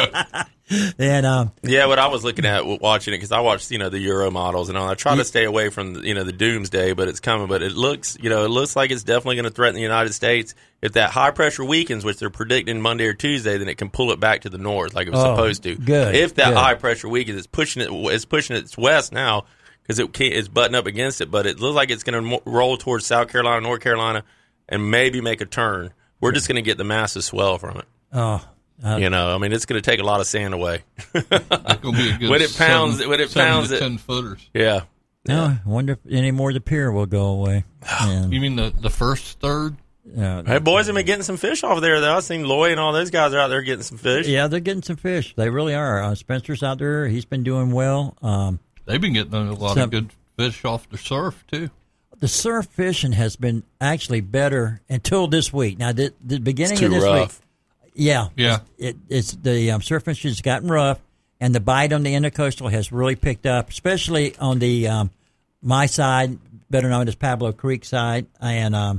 And um, yeah, what I was looking at watching it, because I watched, you know, the Euro models and all. I try to stay away from, you know, the doomsday, but it's coming. But it looks, you know, it looks like it's definitely going to threaten the United States. If that high pressure weakens, which they're predicting Monday or Tuesday, then it can pull it back to the north like it was oh, supposed to. Good. If that good. high pressure weakens, it's pushing it. It's pushing it west now because it can't, it's butting up against it. But it looks like it's going to roll towards South Carolina, North Carolina, and maybe make a turn. We're just going to get the massive swell from it. Oh. Uh, you know, I mean, it's going to take a lot of sand away. It's going to be a good when it pounds, seven, when it seven pounds to it, ten footers. Yeah. No, I wonder if any more of the pier will go away. And, you mean the, the first third? Uh, hey, boys have been getting some fish off there, though. I've seen Lloyd and all those guys are out there getting some fish. Yeah, they're getting some fish. They really are. Uh, Spencer's out there. He's been doing well. Um, They've been getting a lot some, of good fish off the surf, too. The surf fishing has been actually better until this week. Now, the, the beginning it's too of this rough. week. Yeah, yeah. It, it's the um, surf fishing has gotten rough, and the bite on the intercoastal has really picked up, especially on the um, my side, better known as Pablo Creek side, and um,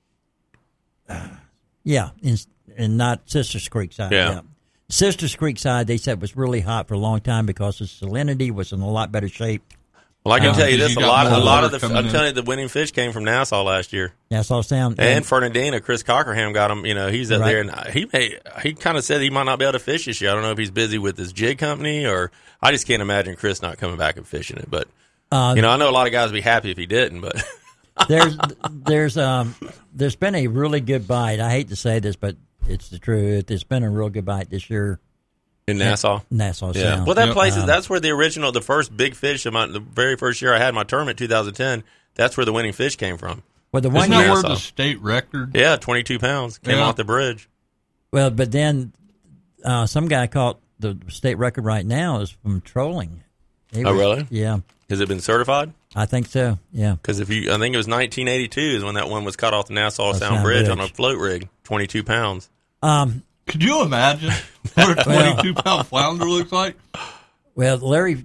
uh, yeah, in, and not Sisters Creek side. Yeah. yeah, Sisters Creek side they said was really hot for a long time because the salinity was in a lot better shape. Well, I can um, tell you this: you a lot, a lot of the, I'm I'm telling you, the winning fish came from Nassau last year. Nassau Sound and, and Fernandina. Chris Cockerham got him. You know, he's up right. there, and he may, he kind of said he might not be able to fish this year. I don't know if he's busy with his jig company, or I just can't imagine Chris not coming back and fishing it. But uh, you know, I know a lot of guys would be happy if he didn't. But there's there's um there's been a really good bite. I hate to say this, but it's the truth. There's been a real good bite this year. In Nassau? Nassau Sound. Yeah. Well, that yep. place is, Um, that's where the original, the first big fish, of my, the very first year I had my tournament, two thousand ten, that's where the winning fish came from. Well, the one Isn't that year, where the state record? Yeah, twenty-two pounds. Came Yeah. off the bridge. well, but then uh, some guy caught the state record right now is from trolling. He Oh, was- really? Yeah, Has it been certified? I think so. Yeah. Because if you, I think it was nineteen eighty-two is when that one was caught off the Nassau Oh, Sound Sound Bridge, Bridge. on a float rig, twenty-two pounds. Um, Could you imagine what a twenty-two pound flounder looks like? well, Larry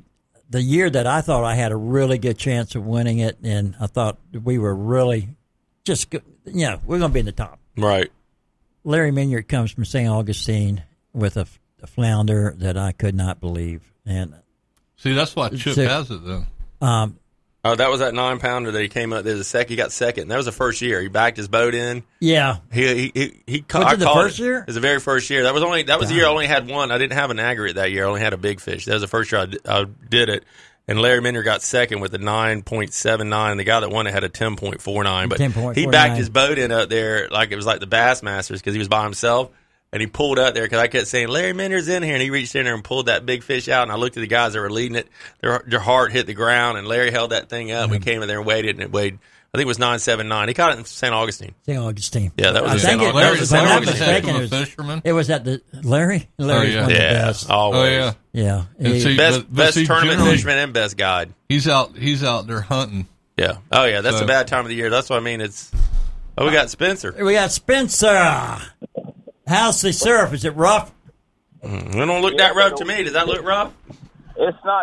the year that I thought I had a really good chance of winning it, and I thought we were really just, go- you know, we're going to be in the top. Right. Larry Minyard comes from Saint Augustine with a, a flounder that I could not believe. And see, that's why Chip so, has it, then. Um, oh, that was that nine pounder that he came up. There's a second. He got second. That was the first year. He backed his boat in. Yeah. He he he. he ca- Was I it the called first it. year? It was the very first year. That was only that was the year I only had one. I didn't have an aggregate that year. I only had a big fish. That was the first year I, d- I did it. And Larry Minyard got second with a nine point seven nine. And the guy that won it had a ten point four nine. But ten point four nine. he backed his boat in up there like it was like the Bassmasters because he was by himself. And he pulled up there because I kept saying, Larry Minyard's in here. And he reached in there and pulled that big fish out. And I looked at the guys that were leading it. Their, their heart hit the ground. And Larry held that thing up. Mm-hmm. We came in there and waited. And it weighed, I think it was nine seven nine. He caught it in Saint Augustine. Saint Augustine. Yeah, that was I in think Saint it, Augustine. Larry, if I'm not Larry's a heck mistaken, of a it was, fisherman. it was at the Larry. Larry's yeah. one of the Yeah, best. always. Oh, yeah. Yeah. And He- see, Best, but- but best see, tournament generally, fisherman and best guide. He's out. He's out there hunting. Yeah. Oh, yeah. That's So- a bad time of the year. That's what I mean. It's. Oh, we got Spencer. We got Spencer. How's the surf? Is it rough? Mm, it don't look that rough to me. Does that look rough? It's not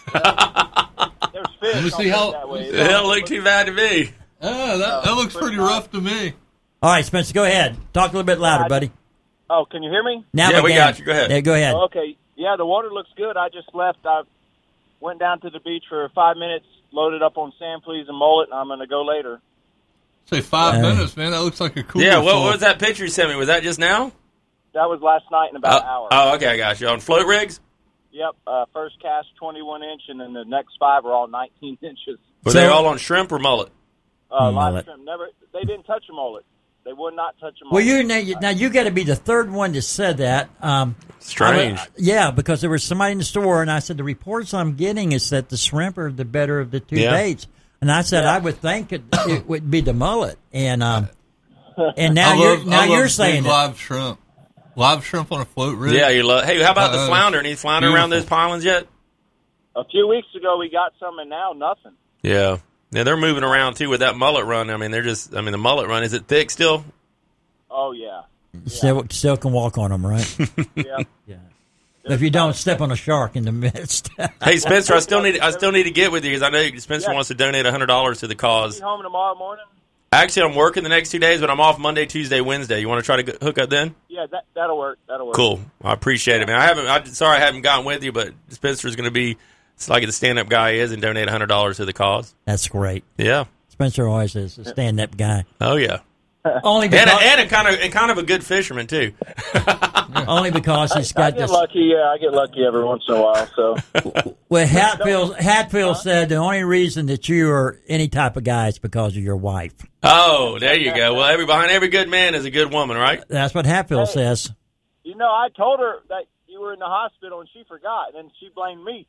that. There's fish. Let me see I'll how- put it that way. It don't look too bad to me. Oh, that, that looks pretty rough to me. All right, Spencer, go ahead. Talk a little bit louder, buddy. Oh, can you hear me? Now Yeah, we can. got you. Go ahead. Yeah, go ahead. Okay. Yeah, the water looks good. I just left. I went down to the beach for five minutes, loaded up on sand fleas and mullet, and I'm going to go later. Say five Uh, minutes, man. That looks like a cool. Yeah, what, what was that picture you sent me? Was that just now? That was last night in about Oh, an hour. oh, okay, I got you. On float rigs? Yep. Uh, first cast twenty-one inch, and then the next five are all nineteen inches. Were So- they all on shrimp or mullet? Uh, live Mullet. shrimp. Never. They didn't touch a mullet. They would not touch a mullet. Well, you now you, now you got to be the third one that said that. Um, Strange. I- yeah, because there was somebody in the store, and I said the reports I'm getting is that the shrimp are the better of the two Yeah. baits, and I said I would think it, it would be the mullet, and um, and now I you're love, now I love you're big saying it. live shrimp. Live shrimp on a float rig. Yeah, you love. Hey, how about the Uh-uh. flounder? Any flounder around those Beautiful. pylons yet? A few weeks ago, we got some, and now nothing. Yeah. Yeah, they're moving around too with that mullet run. I mean, they're just. I mean, the mullet run is it thick still? Oh yeah. Still, still can walk on them, right? Yeah. Yeah. If you don't step on a shark in the midst. Hey, Spencer, I still need. I still need to get with you because I know Spencer Yeah. wants to donate a hundred dollars to the cause. Be home tomorrow morning. Actually, I'm working the next two days, but I'm off Monday, Tuesday, Wednesday. You want to try to go- hook up then? Yeah, that that'll work. That'll work. Cool. I appreciate it, man. I haven't. I'm sorry I haven't gotten with you, but Spencer's going to be. It's like the stand-up guy he is and donate a hundred dollars to the cause. That's great. Yeah. Spencer always is a stand-up guy. Oh yeah. Only And because, a, and a kind of and kind of a good fisherman too. only because he's I got get this. lucky. Yeah, I get lucky every once in a while. So Well, Hatfield, Hatfield said the only reason that you are any type of guy is because of your wife. Oh, there you go. Well, every behind every good man is a good woman, right? That's what Hatfield says. you know, I told her that you were in the hospital, and she forgot, and then she blamed me.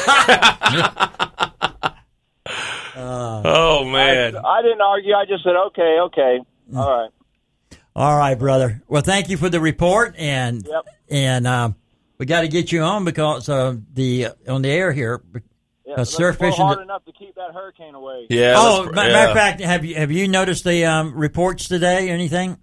Oh man. I, I didn't argue. I just said, okay, okay, all right. All right, brother. Well, thank you for the report, and Yep. and um, we got to get you on because uh, the on the air here. Yeah, Because let's surf blow fishing. hard enough to keep that hurricane away. Yeah. Oh, let's- ma- yeah. matter of fact, have you have you noticed the um, reports today? Or anything?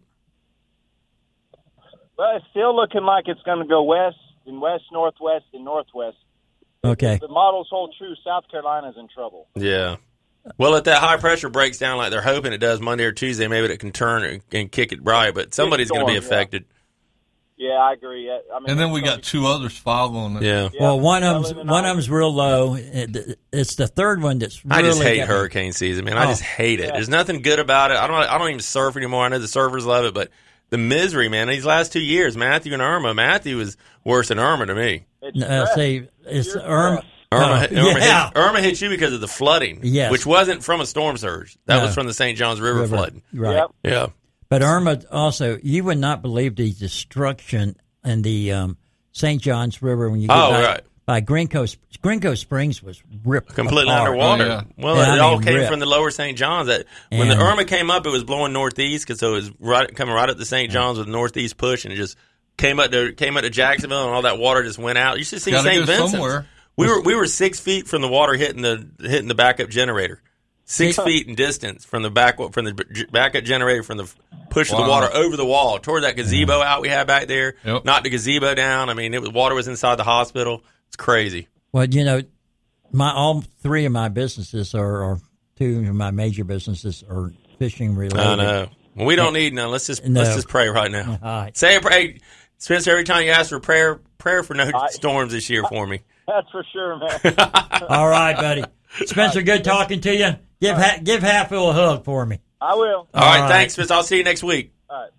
But it's still looking like it's going to go west and west, northwest, and northwest. Okay. If the models hold true, South Carolina's in trouble. Yeah. Well, if that high pressure breaks down like they're hoping it does Monday or Tuesday, maybe it can turn and, and kick it right. But somebody's going to be storm, yeah. affected. Yeah, I agree. I I mean, And then we it's got two others following it. Yeah. Well, one of Ellen them's and one I- of them's real low. It- It's the third one that's really. I just hate got- hurricane season, man. I Oh. just hate it. Yeah. There's nothing good about it. I don't. I don't even surf anymore. I know the surfers love it, but the misery, man. These last two years, Matthew and Irma. Matthew was worse than Irma to me. It's Uh, stress. see, it's You're Irma. stressed. Irma, Oh, hit, Irma, yeah. hit, Irma hit you because of the flooding, Yes. which wasn't from a storm surge. That No. was from the Saint Johns River, River. flooding. Right. Yep. Yeah. But Irma also, you would not believe the destruction in the um, Saint Johns River when you get Oh, by, right. by Grinco. Grinco Springs was ripped Completely apart. underwater. Oh, yeah. Well, Yeah, it I all mean, came ripped. from the lower Saint Johns. That when And- the Irma came up, it was blowing northeast because so it was right coming right up the Saint Johns with northeast push, and it just came up to came up to Jacksonville, and all that water just went out. You should see Gotta Saint go Vincent. somewhere. We were we were six feet from the water hitting the hitting the backup generator. Six See- feet in distance from the back from the j- backup generator from the push of the Wow. water over the wall toward that gazebo out we had back there. Yep. Knocked the gazebo down. I mean, it was water was inside the hospital. It's crazy. Well, you know, My all three of my businesses are, or two of my major businesses are fishing related. I know. Well, we don't need none. Let's just No. let's just pray right now. All right. Say a prayer, Spencer. Every time you ask for prayer, prayer for no storms this year for me. That's for sure, man. All right, buddy. Spencer, good talking to you. Give ha- give Hatfield a hug for me. I will. All, All right, right, thanks, Spencer. I'll see you next week. All right.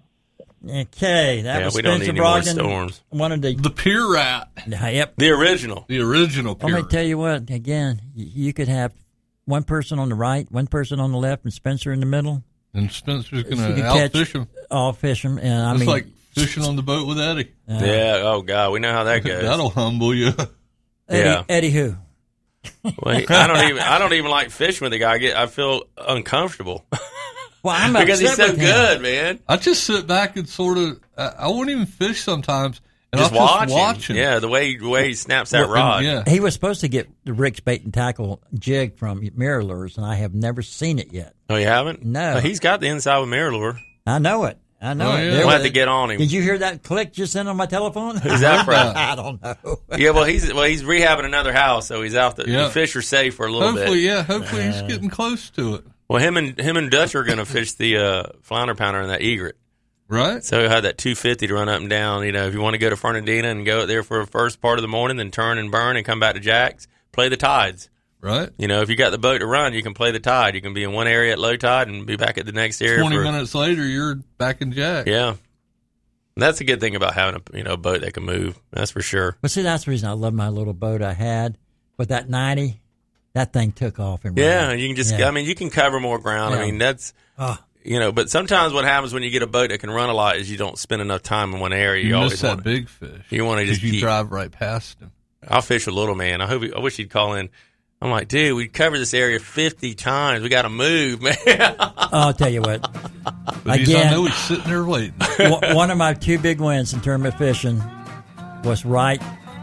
Okay, that Yeah, was we don't Spencer need any more Brogdon. storms. One of the The Pier Rat. Yep. The original. The original Pier Let me Rat. tell you what. Again, y- you could have one person on the right, one person on the left, and Spencer in the middle. And Spencer's going You to could catch outfish him. all fish 'em, and I It's mean, like fishing on the boat with Eddie. Uh, yeah. Oh God, we know how that goes. That'll humble you. Eddie, yeah. Eddie who? Well, he- I don't even. I don't even like fishing with the guy. I get. I feel uncomfortable. Well, I'm because he's upset so with him. good, man. I just sit back and sort of. I, I won't even fish sometimes. And Just I'll watch, just watch him. him. Yeah, the way the way he snaps that Well, rod. yeah. He was supposed to get the Rick's Bait and Tackle jig from Mirror Lures, and I have never seen it yet. Oh, you haven't? No. Well, he's got the inside with mirror lure. I know it. I know Oh, it. yeah. There We'll was- have to get on him. Did you hear that click just in on my telephone? Who's that from? I don't know. Yeah, well, he's well, he's rehabbing another house, so he's out. The, Yeah. the fish are safe for a little Hopefully, bit. yeah. Hopefully, he's getting close to it. Well, him and him and Dutch are going to fish the uh, flounder pounder and that egret. Right. So he'll have that two fifty to run up and down. You know, if you want to go to Fernandina and go there for the first part of the morning, then turn and burn and come back to Jack's, play the tides. Right. You know, if you got the boat to run, you can play the tide. You can be in one area at low tide and be back at the next area. Twenty for, minutes later, you're back in Jack. Yeah. And that's a good thing about having a you know boat that can move. That's for sure. But see, that's the reason I love my little boat I had. With that ninety, that thing took off and Yeah, ran. you can just. Yeah. I mean, you can cover more ground. Yeah. I mean, that's. Oh. You know, but sometimes what happens when you get a boat that can run a lot is you don't spend enough time in one area. You, You always miss that want big fish. You want to just you keep, drive right past him. I'll fish with little man. I hope. He, I wish he'd call in. I'm like, dude, we covered this area fifty times. We got to move, man. I'll tell you what. But he's, Again, I know he's sitting there waiting. one one of my two big wins in tournament fishing was right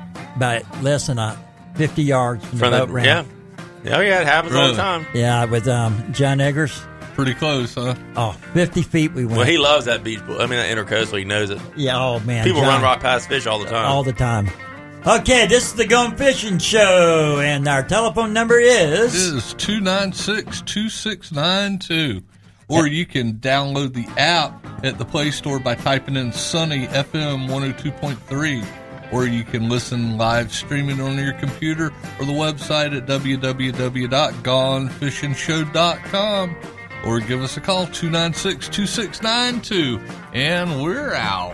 by less than a fifty yards from, From the the- boat ramp. yeah. Oh yeah, it happens all the time. Yeah, with um, John Eggers. Pretty close, huh? Oh, fifty feet we went. Well, he loves that beach. I mean, that intercoastal. He knows it. Yeah, oh man. People John, run right past fish all the time. all the time. Okay, this is the Going Fishing Show, and our telephone number is... It is two nine six, two six nine two. Or you can download the app at the Play Store by typing in Sunny F M one oh two point three. Or you can listen live streaming on your computer or the website at w w w dot gone fishing show dot com. Or give us a call, two nine six, two six nine two. And we're out.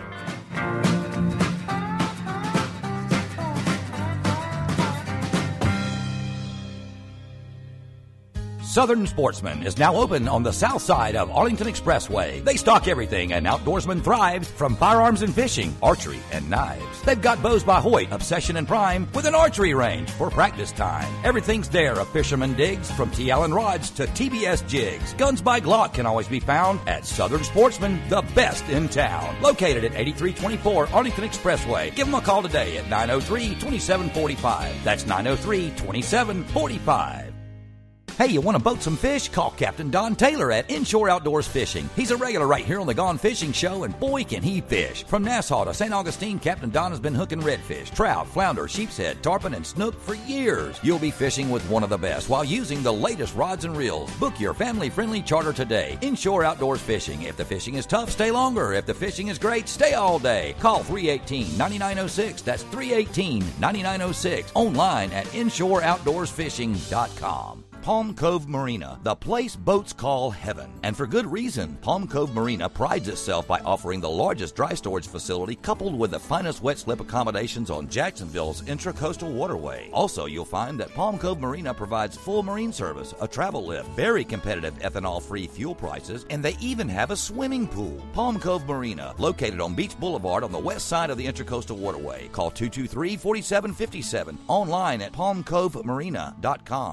Southern Sportsman is now open on the south side of Arlington Expressway. They stock everything an outdoorsman thrives, from firearms and fishing, archery, and knives. They've got bows by Hoyt, Obsession, and Prime with an archery range for practice time. Everything's there a fisherman digs, from T. Allen rods to T B S jigs. Guns by Glock can always be found at Southern Sportsman, the best in town. Located at eighty-three twenty-four Arlington Expressway. Give them a call today at nine oh three, two seven four five. That's nine oh three, two seven four five. Hey, you want to boat some fish? Call Captain Don Taylor at Inshore Outdoors Fishing. He's a regular right here on the Gone Fishing Show, and boy, can he fish. From Nassau to Saint Augustine, Captain Don has been hooking redfish, trout, flounder, sheepshead, tarpon, and snook for years. You'll be fishing with one of the best while using the latest rods and reels. Book your family-friendly charter today. Inshore Outdoors Fishing. If the fishing is tough, stay longer. If the fishing is great, stay all day. Call three one eight, nine nine oh six. That's three one eight, nine nine oh six. Online at inshore outdoors fishing dot com. Palm Cove Marina, the place boats call heaven. And for good reason. Palm Cove Marina prides itself by offering the largest dry storage facility coupled with the finest wet slip accommodations on Jacksonville's intracoastal waterway. Also, you'll find that Palm Cove Marina provides full marine service, a travel lift, very competitive ethanol-free fuel prices, and they even have a swimming pool. Palm Cove Marina, located on Beach Boulevard on the west side of the intracoastal waterway. Call two two three, four seven five seven. Online at palm cove marina dot com.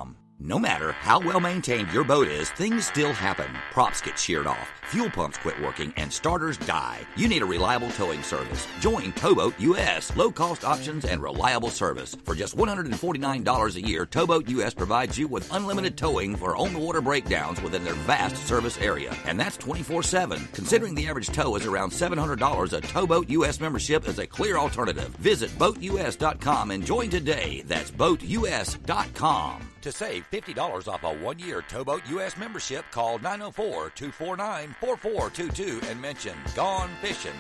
No matter how well maintained your boat is, things still happen. Props get sheared off, fuel pumps quit working, and starters die. You need a reliable towing service. Join Towboat U S. Low-cost options and reliable service. For just one hundred forty-nine dollars a year, Towboat U S provides you with unlimited towing for on-the-water breakdowns within their vast service area. And that's twenty-four seven. Considering the average tow is around seven hundred dollars, a Towboat U S membership is a clear alternative. Visit boat U S dot com and join today. That's boat U S dot com. To save fifty dollars off a one-year Towboat U S membership, call nine oh four, two four nine, four four two two and mention Gone Fishing.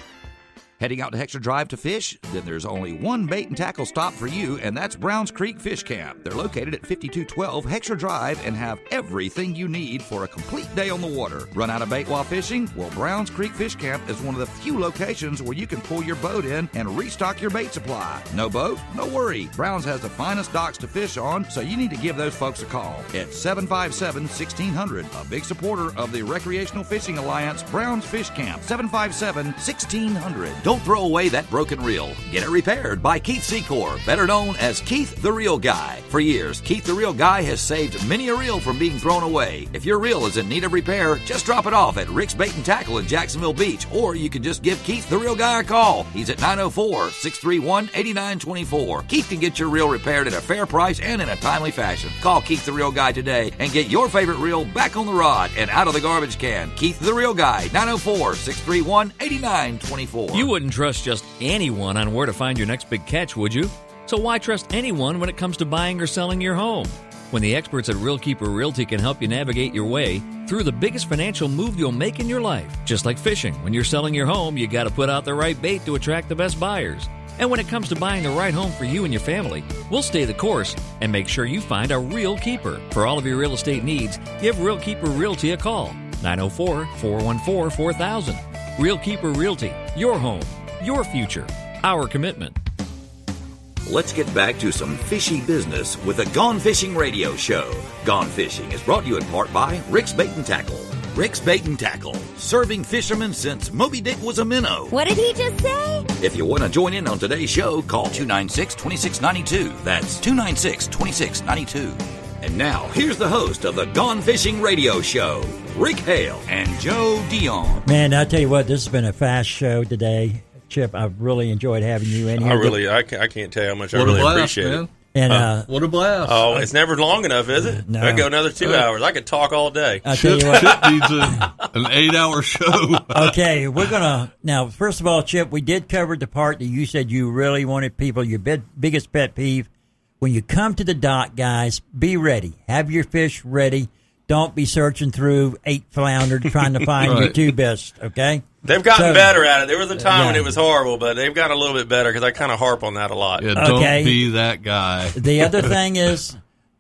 Heading out to Heckscher Drive to fish? Then there's only one bait and tackle stop for you, and that's Browns Creek Fish Camp. They're located at fifty-two twelve Heckscher Drive and have everything you need for a complete day on the water. Run out of bait while fishing? Well, Browns Creek Fish Camp is one of the few locations where you can pull your boat in and restock your bait supply. No boat? No worry. Browns has the finest docks to fish on, so you need to give those folks a call at seven five seven, one six zero zero. A big supporter of the Recreational Fishing Alliance, Browns Fish Camp, seven five seven, one six zero zero. Don't throw away that broken reel. Get it repaired by Keith Secor, better known as Keith the Reel Guy. For years, Keith the Reel Guy has saved many a reel from being thrown away. If your reel is in need of repair, just drop it off at Rick's Bait and Tackle in Jacksonville Beach, or you can just give Keith the Reel Guy a call. He's at nine oh four, six three one, eight nine two four. Keith can get your reel repaired at a fair price and in a timely fashion. Call Keith the Reel Guy today and get your favorite reel back on the rod and out of the garbage can. Keith the Reel Guy, nine oh four, six three one, eight nine two four. You wouldn't trust just anyone on where to find your next big catch, would you? So why trust anyone when it comes to buying or selling your home? When the experts at Real Keeper Realty can help you navigate your way through the biggest financial move you'll make in your life. Just like fishing, when you're selling your home, you got to put out the right bait to attract the best buyers. And when it comes to buying the right home for you and your family, we'll stay the course and make sure you find a real keeper. For all of your real estate needs, give Real Keeper Realty a call. nine oh four, four one four, four thousand. Real Keeper Realty. Your home. Your future. Our commitment. Let's get back to some fishy business with the Gone Fishing Radio Show. Gone Fishing is brought to you in part by Rick's Bait and Tackle. Rick's Bait and Tackle, serving fishermen since Moby Dick was a minnow. What did he just say? If you want to join in on today's show, call two nine six, two six nine two. That's two nine six, two six nine two. And now, here's the host of the Gone Fishing Radio Show, Rick Hale and Joe Dion. Man, I tell you what, this has been a fast show today. Chip, I've really enjoyed having you in here. I really, I can't, I can't tell you how much What I really a blast, appreciate man. it. And Uh, uh, What a blast. Oh, it's never long enough, is it? No. I go another two hours. I could talk all day. I tell Chip, you what. Chip needs a, an eight-hour show. Okay, we're gonna now. First of all, Chip, we did cover the part that you said you really wanted people. Your big, biggest pet peeve when you come to the dock, guys. Be ready. Have your fish ready. Don't be searching through eight flounder trying to find Right. your two best. Okay. They've gotten So- better at it. There was a time when Yeah. it was horrible, but they've gotten a little bit better because I kind of harp on that a lot. Yeah, don't Okay. be that guy. The other thing is,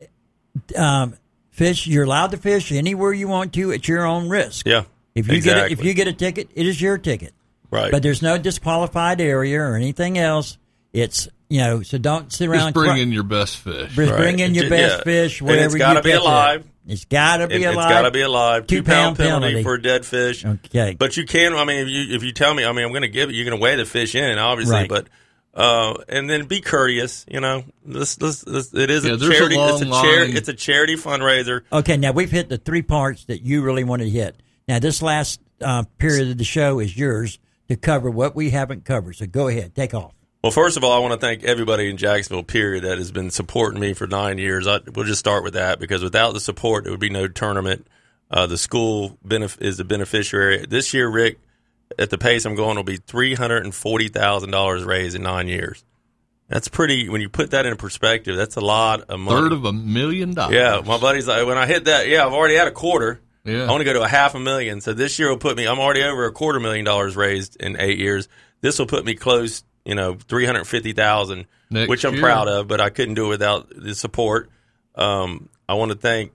um, fish. You're allowed to fish anywhere you want to at your own risk. Yeah, If you get a, if exactly. you get a ticket, it is your ticket. Right. But there's no disqualified area or anything else. It's you know. So don't sit around. Just bring cry- in your best fish. Bring bring in your Ju- best yeah. fish And wherever it's got to you be catch it. alive. It's got to be It- alive. It's got to be alive. Two, Two pound, pound penalty, penalty. for a dead fish. Okay. But you can. I mean, if you if you tell me, I mean, I'm going to give it. You're going to weigh the fish in, obviously. Right. But uh, and then be courteous. You know, this this, this it is Yeah, a there's a charity. it's a long charity. line. It's a charity fundraiser. Okay, now we've hit the three parts that you really wanted to hit. Now this last uh, period of the show is yours to cover what we haven't covered. So go ahead, take off. Well, first of all, I want to thank everybody in Jacksonville, period, that has been supporting me for nine years. I, we'll just start with that because without the support, there would be no tournament. Uh, the school benef- is the beneficiary. This year, Rick, at the pace I'm going, will be three hundred forty thousand dollars raised in nine years. That's pretty, when you put that in perspective, that's a lot of money. Third of a million dollars. Yeah, my buddy's like, when I hit that, yeah, I've already had a quarter. Yeah. I want to go to a half a million. So this year will put me, I'm already over a quarter million dollars raised in eight years. This will put me close, you know, three hundred fifty thousand dollars, which I'm year. proud of, but I couldn't do it without the support. Um, I want to thank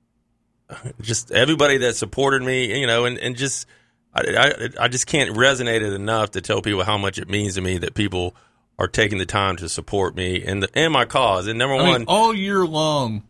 just everybody that supported me, you know, and, and just, I, I, I just can't resonate it enough to tell people how much it means to me that people are taking the time to support me and, the, and my cause. And number I mean, one, all year long,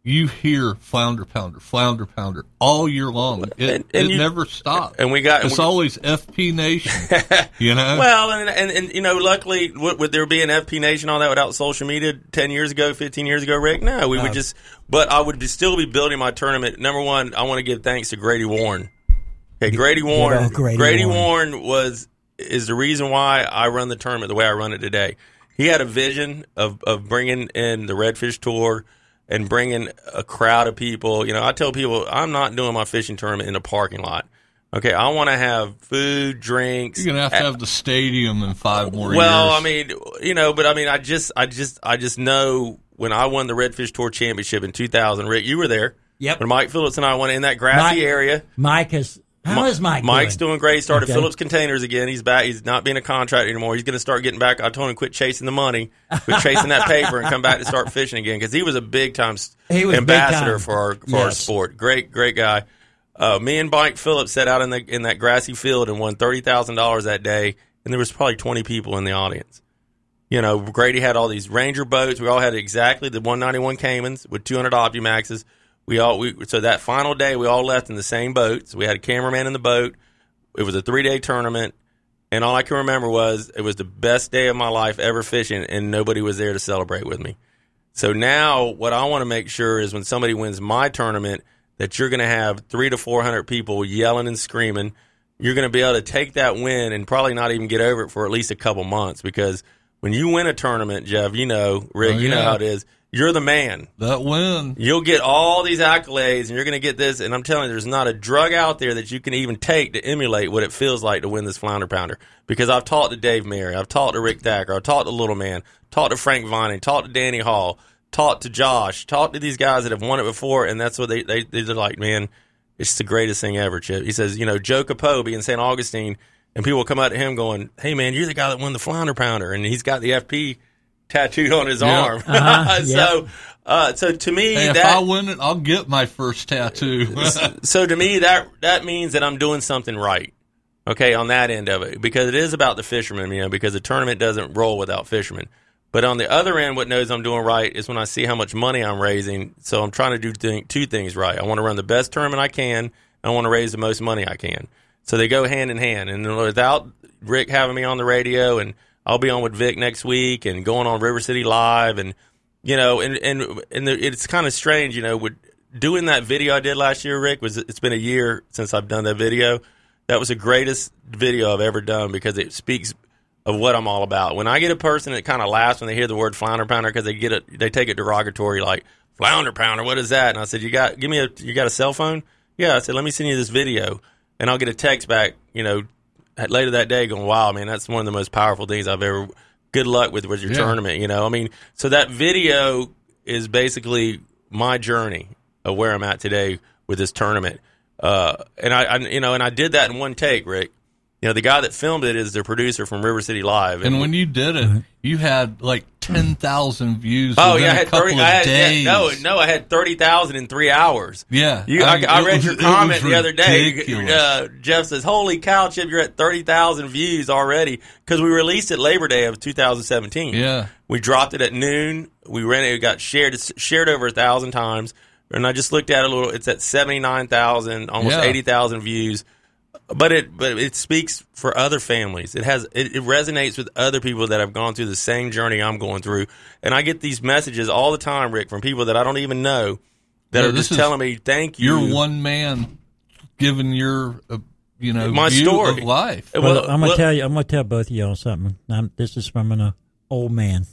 you hear flounder pounder, flounder pounder all year long. It, and, and it you, never stops. And we got it's we, always F P Nation, you know. Well, and, and and you know, luckily, would, would there be an F P Nation all that without social media ten years ago, fifteen years ago, Rick? No, we no. would just. But I would be, still be building my tournament. Number one, I want to give thanks to Grady Warren. Okay, Grady Warren. Grady, Grady Warren. Warren was is the reason why I run the tournament the way I run it today. He had a vision of of bringing in the Redfish Tour. And bringing a crowd of people. You know, I tell people, I'm not doing my fishing tournament in a parking lot. Okay, I want to have food, drinks. You're gonna have to have the stadium in five more well, years. Well, I mean, you know, but I mean, I just, I just, I just know when I won the Redfish Tour Championship in two thousand. Rick, you were there. Yep. When Mike Phillips and I went in that grassy Mike, area. Mike is. How Ma- is Mike Mike's doing? doing great. He started okay. Phillips Containers again. He's back. He's not being a contractor anymore. He's going to start getting back. I told him quit chasing the money, quit chasing that paper, and come back to start fishing again because he was a big time ambassador time. for our for yes. our sport. Great, great guy. Uh, me and Mike Phillips sat out in the in that grassy field and won thirty thousand dollars that day, and there was probably twenty people in the audience. You know, Grady had all these Ranger boats. We all had exactly the one ninety-one Caymans with two hundred OptiMaxes. We all we so that final day we all left in the same boats. We had a cameraman in the boat. It was a three day tournament, and all I can remember was it was the best day of my life ever fishing, and nobody was there to celebrate with me. So now what I want to make sure is when somebody wins my tournament, that you're going to have three to four hundred people yelling and screaming. You're going to be able to take that win and probably not even get over it for at least a couple months because when you win a tournament, Jeff, you know, Rick, oh, yeah. you know how it is. You're the man. That win. You'll get all these accolades, and you're going to get this. And I'm telling you, there's not a drug out there that you can even take to emulate what it feels like to win this flounder pounder. Because I've talked to Dave Mary, I've talked to Rick Thacker, I've talked to Little Man, talked to Frank Vining, talked to Danny Hall, talked to Josh, talked to these guys that have won it before, and that's what they, they, they're like, man, it's the greatest thing ever, Chip. He says, you know, Joe Capobe in Saint Augustine, and people will come up to him going, hey, man, you're the guy that won the flounder pounder. And he's got the F P tattooed on his yep. arm. Uh-huh. so, yep. uh, so to me, hey, that, if I win it, I'll get my first tattoo. So to me, that that means that I'm doing something right. Okay, on that end of it, because it is about the fishermen, you know, because the tournament doesn't roll without fishermen. But on the other end, what knows I'm doing right is when I see how much money I'm raising. So I'm trying to do th- two things right. I want to run the best tournament I can, and I want to raise the most money I can. So they go hand in hand. And without Rick having me on the radio, and I'll be on with Vic next week and going on River City Live, and you know, and and and the, it's kind of strange, you know, with doing that video I did last year. Rick, was it's been a year since I've done that video. That was the greatest video I've ever done because it speaks of what I'm all about. When I get a person that kind of laughs when they hear the word flounder pounder because they get it, they take it derogatory, like flounder pounder. What is that? And I said, you got give me a you got a cell phone? Yeah. I said, let me send you this video, and I'll get a text back, you know, later that day going, wow, man, that's one of the most powerful things I've ever, good luck with, with your yeah. tournament, you know? I mean, so that video is basically my journey of where I'm at today with this tournament. Uh, and I, I, you know, and I did that in one take, Rick. You know, the guy that filmed it is the producer from River City Live. And, and when you did it, you had like ten thousand views oh, within yeah, I a had couple thirty, of I had, days. Yeah, no, no, I had thirty thousand in three hours. Yeah. You, I, I, I read was, your comment the other day. ridiculous. Uh, Jeff says, holy cow, Chip, you're at thirty thousand views already. Because we released it Labor Day of two thousand seventeen. Yeah. We dropped it at noon. We ran it. It got shared, it's shared over a thousand times. And I just looked at it a little. It's at seventy-nine thousand, almost yeah. eighty thousand views. But it but it speaks for other families. It has it, it resonates with other people that have gone through the same journey I'm going through. And I get these messages all the time, Rick, from people that I don't even know that yeah, are just telling me, "Thank you." You're one man giving your uh, you know my view story of life. Well, well, I'm gonna well, tell you. I'm gonna tell both of y'all something. I'm, this is from an uh, old man.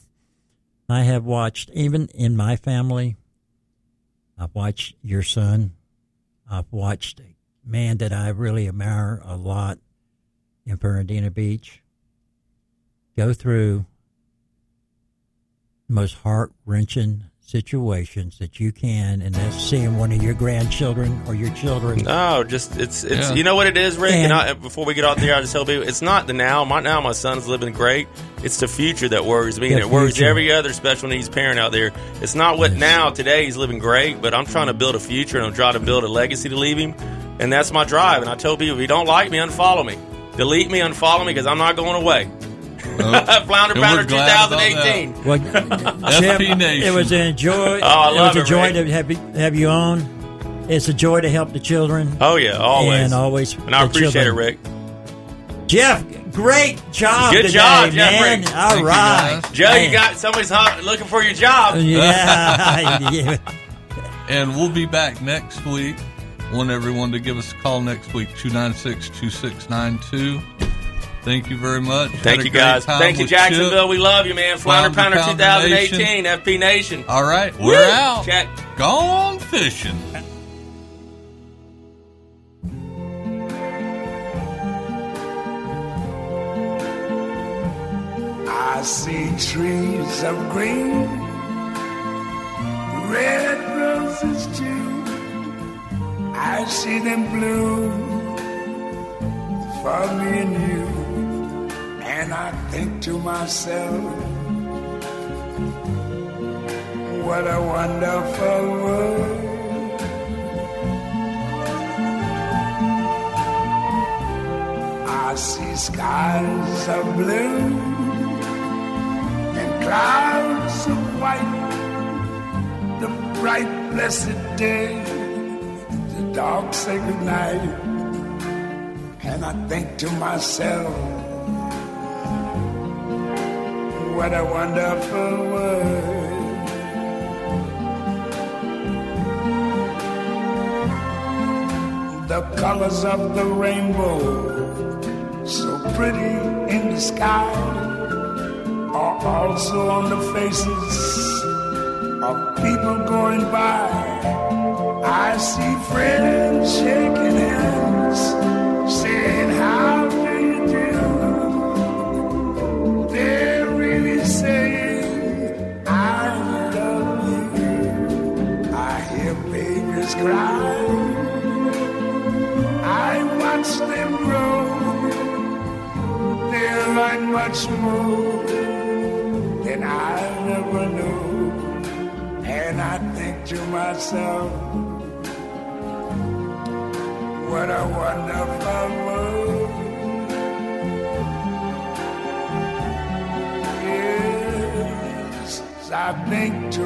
I have watched, even in my family, I've watched your son. I've watched a man that I really admire a lot in Fernandina Beach go through the most heart-wrenching situations that you can, and that's seeing one of your grandchildren or your children. No, just it's it's Yeah. you know what it is, Rick. And- And I, before we get off the air, I just tell people it's not the now. My now my son's living great. It's the future that worries me, The and it worries future. every other special needs parent out there. It's not what Yes. now today he's living great, but I'm trying to build a future and I'm trying to build a legacy to leave him, and that's my drive. And I tell people, if you don't like me, unfollow me, delete me, unfollow me, because I'm not going away. Flounder And Pounder we're glad about twenty eighteen. Well, F P Chip, Nation. it was a joy. Oh, I it love was a it, joy Rick. to have you, have you on. It's a joy to help the children. Oh yeah, always and always. And I the appreciate children. it, Rick. Jeff, great job. Good today, job, man. Jeffrey. All Thank you, right, guys. Joe, Man. you got somebody's hunt- looking for your job. Yeah. yeah. And we'll be back next week. Want everyone to give us a call next week, two nine six, two six nine two. Thank you very much. Had Thank a you, great guys. time Thank you, with Jacksonville. Chip. We love you, man. Flounder Flounder Pounder Pounder twenty eighteen, Nation. F P Nation. All right, we're Woo! out. Check. Gone fishing. I see trees of green, red roses too. I see them bloom for me and you. And I think to myself, what a wonderful world. I see skies of blue and clouds of white, the bright blessed day, the dark sacred night. And I think to myself, what a wonderful world. The colors of the rainbow, so pretty in the sky, are also on the faces of people going by. I see friends shaking hands, saying, how do you do? They're really saying, I love you. I hear babies cry, I watch them grow. They're like much more than I ever knew. And I think to myself, what a wonderful world. Yes, I think to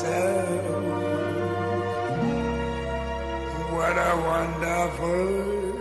myself, what a wonderful